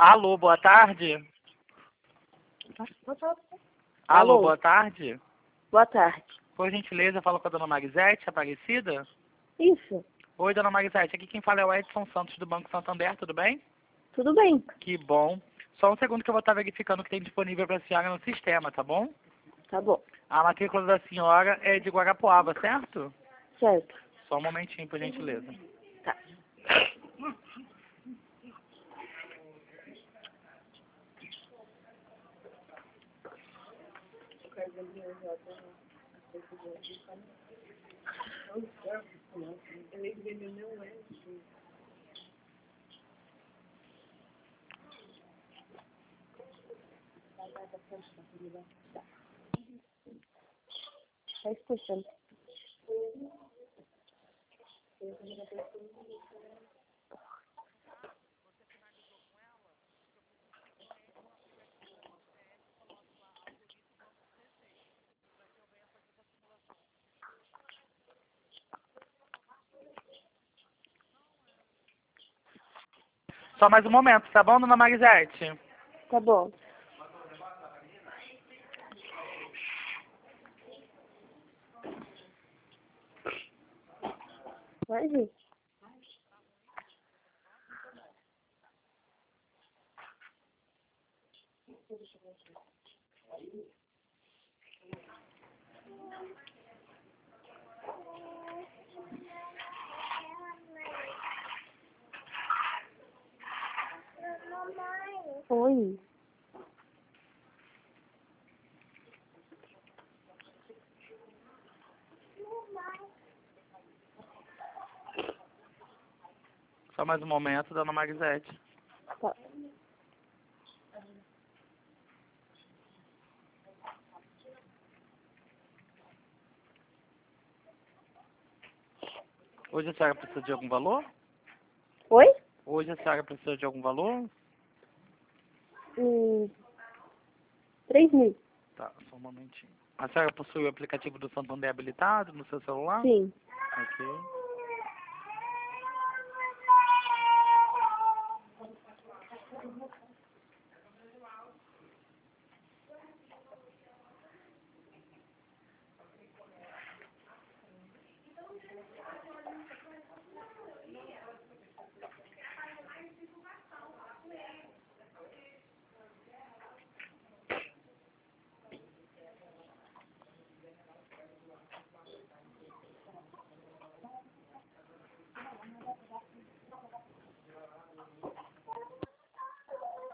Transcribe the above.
Alô, boa tarde. Alô, boa tarde. Boa tarde. Por gentileza, fala com a dona Marisete, Aparecida. Isso, Oi, dona Marisete, aqui quem fala é o Edson Santos do Banco Santander, tudo bem? tudo bem? Que bom. Só um segundo que eu vou estar verificando o que tem disponível para a senhora no sistema, tá bom? Tá bom. A matrícula da senhora é de Guarapuava, certo? Certo. Só um momentinho, por gentileza. Tá. Tá escutando. Só mais um momento, tá bom, dona Marisete? Tá bom. Vai vir. Oi. Só mais um momento, dona Marisete. Tá. Hoje a senhora precisa de algum valor? Oi? Hoje a senhora precisa de algum valor? 3.000. Tá, só um momentinho. A senhora possui o aplicativo do Santander habilitado no seu celular? Sim. Ok.